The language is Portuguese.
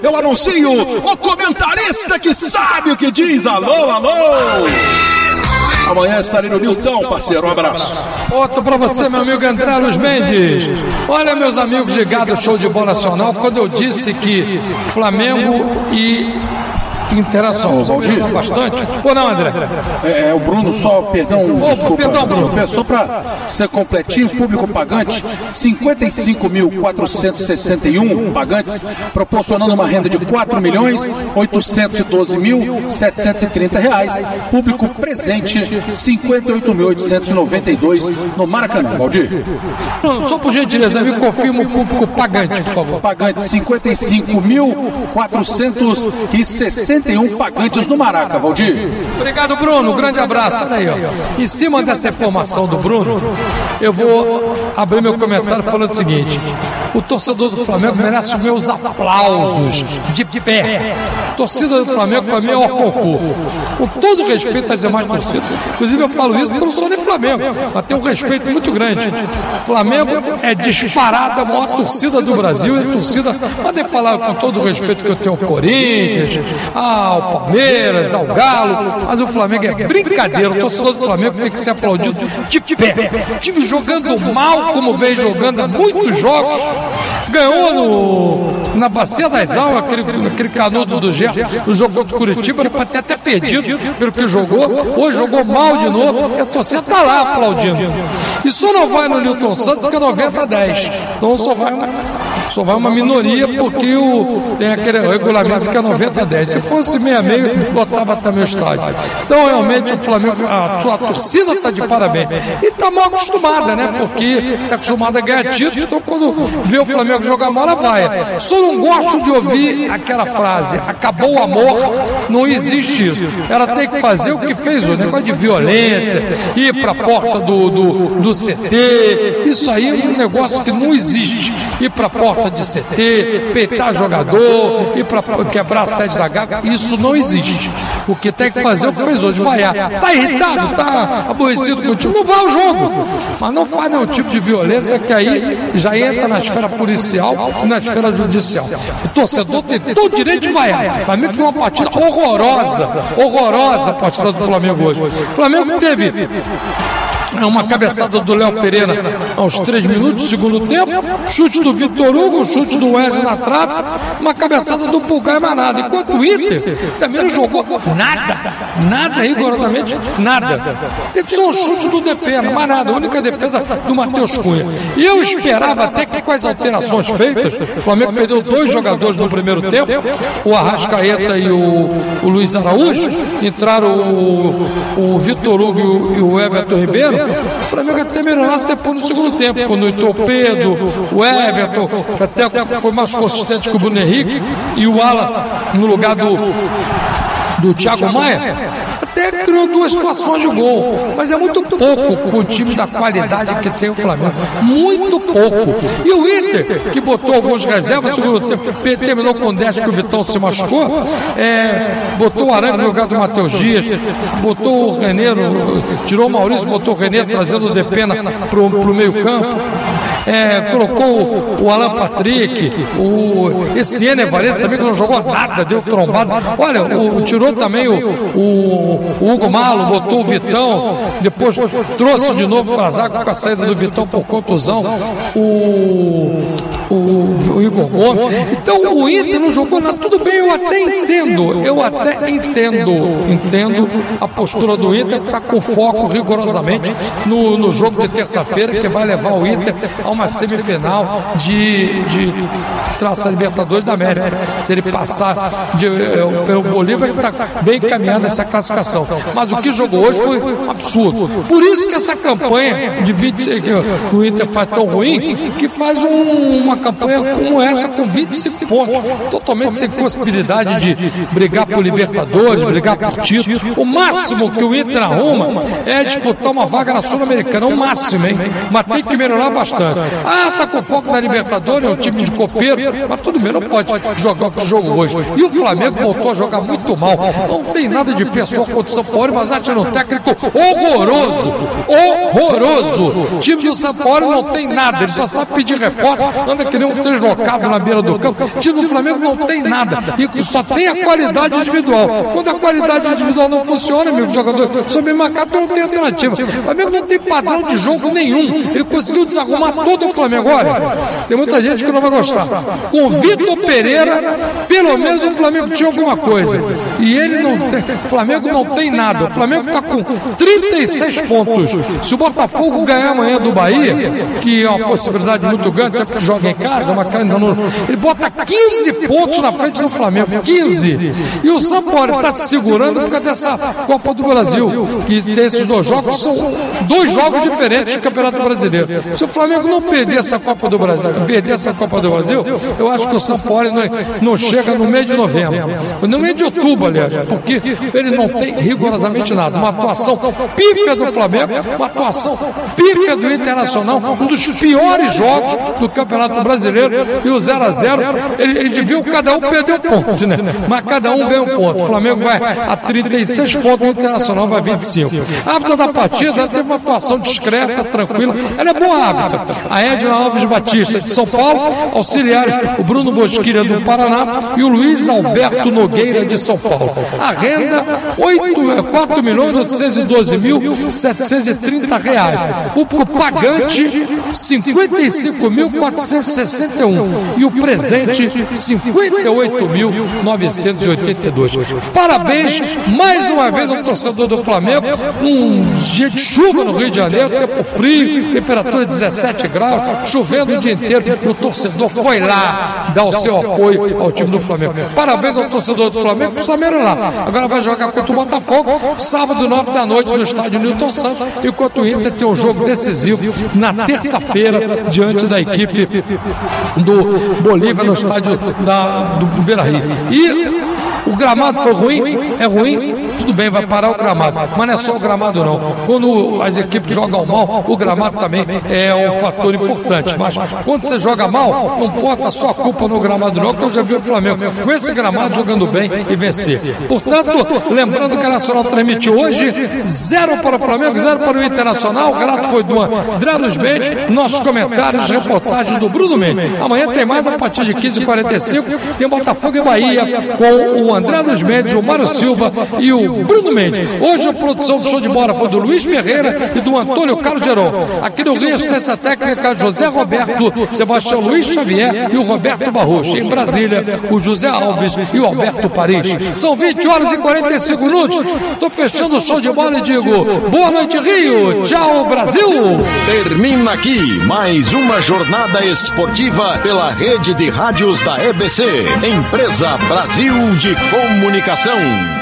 Eu anuncio o comentarista que sabe o que diz. Alô, alô. Amanhã estarei no Nilton, parceiro. Um abraço. Outro pra você, meu amigo André Luiz Mendes. Olha, meus amigos ligados ao Show de Bola Nacional, quando eu disse que Flamengo e Interação, Valdir, bastante. Ou não, André? O Bruno, só, perdão, desculpa, perdão, Bruno. Só para ser completinho, público pagante, 55.461 pagantes, proporcionando uma renda de R$4.812.730. Público presente, 58.892 no Maracanã. Valdir. Não, só por gentileza, me confirma o público pagante, por favor. Pagante, 55.461 pagantes no Maraca, Valdir. Obrigado, Bruno. Um grande abraço. Olha aí, ó. Em cima dessa informação do Bruno, eu vou abrir meu comentário falando o seguinte: o torcedor do Flamengo merece os meus aplausos de pé. A torcida do Flamengo, para mim, é o concurso. Com todo respeito às demais torcidas. Inclusive, eu falo isso porque eu não sou nem Flamengo, mas tenho um respeito muito grande. Flamengo é disparada a maior torcida do Brasil. É torcida, podem falar com todo o respeito que eu tenho ao Corinthians, ao Palmeiras, ao Galo, mas o Flamengo é brincadeira. O torcedor do Flamengo tem que ser aplaudido de pé. O time jogando mal, como vem jogando há muitos jogos, ganhou na Bacia das Almas, aquele canudo do Gerson, no jogo contra o Curitiba, era para ter até perdido pelo que jogou. Hoje jogou mal de novo, e a torcida está lá aplaudindo. E só não vai no Nilton Santos porque é 90-10. Então só vai uma minoria porque tem aquele regulamento que é 90-10. Se fosse meia-meio, lotava também o estádio. Então, realmente, o Flamengo, a sua torcida está de parabéns. E está mal acostumada, né? Porque está acostumada a ganhar títulos. Então, quando vê o Flamengo jogar mal, ela vai. Só não gosto de ouvir aquela frase: acabou o amor, não existe isso. Ela tem que fazer o que fez hoje, negócio de violência, ir para a porta do CT. Isso aí é um negócio que não existe. Ir para a porta de CT, peitar jogador, ir para quebrar a sede da Gávea, isso não existe. O que tem que fazer é o que fez hoje, vaiar. Está irritado, está aborrecido com o time, não vai ao jogo. Mas não faz nenhum tipo de violência, que aí já entra na esfera policial e na esfera judicial. O torcedor tem todo o direito de vaiar. O Flamengo foi uma partida horrorosa a partida do Flamengo hoje. O Flamengo teve uma cabeçada do Léo Pereira aos 3 minutos do segundo tempo, chute do Vitor Hugo, chute do Wesley na trave, uma cabeçada do Pulgar e mais nada. Enquanto o Inter também não jogou nada, rigorosamente nada. Teve só um chute do Depena, mais nada, a única defesa do Matheus Cunha. E eu esperava até que, com as alterações feitas, o Flamengo perdeu 2 jogadores no primeiro tempo, o Arrascaeta e o Luiz Araújo, entraram o Vitor Hugo e o Everton Ribeiro. O Flamengo até melhorasse depois no segundo tempo, quando o Torpedo, o Everton, que até foi mais consistente que o Bruno Henrique, e o Alan no lugar do Thiago Maia, até criou 2 situações de gol, mas é muito pouco com o time da qualidade que tem o Flamengo, muito pouco. E o Inter, que botou alguns reservas no segundo tempo, terminou com 10 que o Vitão se machucou, botou o Aranha no lugar do Matheus Dias, botou o Reneiro, tirou o Maurício, botou o Reneiro trazendo o Depena para o meio campo, colocou o Alan Patrick, esse Ener Valencia também, que não jogou nada, deu trombada. Olha, tirou também o Hugo Malo, botou o Vitão, depois trouxe de novo para a zaga com a saída do Vitão por contusão o Igor Gomes. Então o Inter não jogou nada. Tudo bem, eu até entendo a postura do Inter, que está com foco rigorosamente no jogo de terça-feira, que vai levar o Inter a uma semifinal de Taça Libertadores da América. Se ele passar pelo Bolívar, ele está bem encaminhado essa classificação. Mas o que jogou hoje foi um absurdo. Por isso que essa campanha de 20, que o Inter faz tão ruim, que faz uma campanha como essa com 25 pontos, totalmente sem possibilidade de brigar por Libertadores, brigar por título. O máximo que o Inter arruma é disputar uma vaga na Sul-Americana, o máximo, hein? Mas tem que melhorar bastante. Tá com foco na Libertadores, é um time de copeiro, mas tudo bem, não pode jogar o que jogou hoje. E o Flamengo voltou a jogar muito mal. Não tem nada de pessoal contra o São Paulo, mas acha um técnico horroroso. O time do São Paulo não tem nada, ele só sabe pedir reforço, anda que nem um deslocado na beira do campo. O time do Flamengo não tem nada, e só tem a qualidade individual. Quando a qualidade individual não funciona, meu jogador, só bem marcado, não tem alternativa. O Flamengo não tem padrão de jogo nenhum. Ele conseguiu desarrumar todo o Flamengo. Olha, tem muita gente que não vai gostar. Com o Vitor Pereira, pelo menos o Flamengo tinha alguma coisa. E ele não tem. O Flamengo não tem nada. O Flamengo está com 36 pontos. Se o Botafogo ganhar amanhã do Bahia, que é uma possibilidade muito grande, até porque joga em casa, mas ainda não. Ele bota 15 pontos na frente do Flamengo. 15. E o São Paulo está se segurando por causa dessa Copa do Brasil. Que tem esses dois jogos, são dois jogos diferentes do Campeonato Brasileiro. Se o Flamengo não perder essa Copa do Brasil, eu acho que o São Paulo não chega no mês de novembro. No mês de outubro, aliás, porque ele não tem rigorosamente nada. Uma atuação pífia do Flamengo, uma atuação pífia do Internacional, um dos piores jogos do Campeonato Brasileiro, e o 0-0, ele viu cada um perder um ponto, né? Mas cada um ganha um ponto. O Flamengo vai a 36 pontos, o Internacional vai a 25. A árbitra da partida, ela teve uma atuação discreta, tranquila. Ela é boa árbitra. A Edna Alves Batista, de São Paulo, auxiliares, o Bruno Bosquilha, do Paraná, e o Luiz Alberto Nogueira, de São Paulo. A renda, R$4.812.730. Público pagante, 55.461. E o presente, 58.982. Parabéns, mais uma vez, ao torcedor do Flamengo. Um dia de chuva no Rio de Janeiro, tempo frio, temperatura 17 graus, chovendo o dia inteiro. E o torcedor foi lá dar o seu apoio ao time do Flamengo. Parabéns ao torcedor do Flamengo, o Flamengo lá. Agora vai jogar contra o Botafogo, sábado, 9 da noite, no estádio Newton Santos, enquanto o Inter tem um jogo decisivo na terça-feira, diante da equipe do Bolívia, no estádio do Beira-Rio. E o gramado foi ruim, é ruim, tudo bem, vai parar o gramado, mas não é só o gramado não. Quando as equipes jogam mal, o gramado também é um fator importante, mas quando você joga mal, não bota só a culpa no gramado não, que eu já vi o Flamengo com esse gramado jogando bem e vencer. Portanto, lembrando que a Nacional transmitiu hoje 0 para o Flamengo, 0 para o Internacional. O relato foi do André Luiz Mendes, nossos comentários, reportagens do Bruno Mendes. Amanhã tem mais, a partir de 15h45, tem Botafogo e Bahia, com o André Luiz Mendes, o Mário Silva e o Bruno Mendes. Hoje a produção do show de bola foi do Luiz Ferreira e do Antônio Carlos Geron. Aqui no Rio, assistência técnica, José Roberto, Sebastião Luiz Xavier e o Roberto Barroso. Em Brasília, o José Alves e o Alberto Paris. São 20h45. Estou fechando o show de bola e digo boa noite, Rio. Tchau, Brasil. Termina aqui mais uma jornada esportiva pela rede de rádios da EBC, Empresa Brasil de Comunicação.